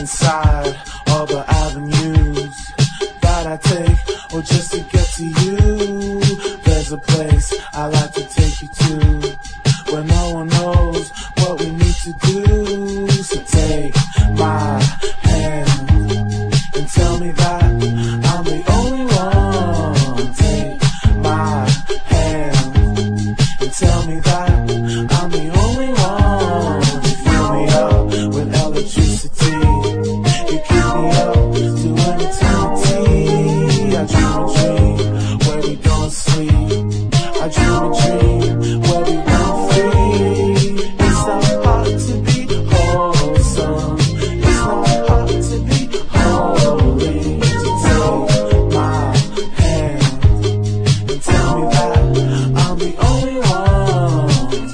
inside all the avenues that I take, or just to get to you. There's a place I like to take you to, where no one knows what we need to do. So take my hand and tell me that I'm the only one. Take my hand and tell me that I'm the only one. You fill me up with electricity, you keep me up to an eternity. I dream a dream where we don't sleep, I dream a dream where we run free. It's not hard to be wholesome, it's not hard to be holy. So take my hand and tell me that I'm the only one.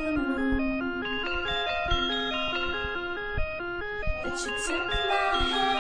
But you took my hand.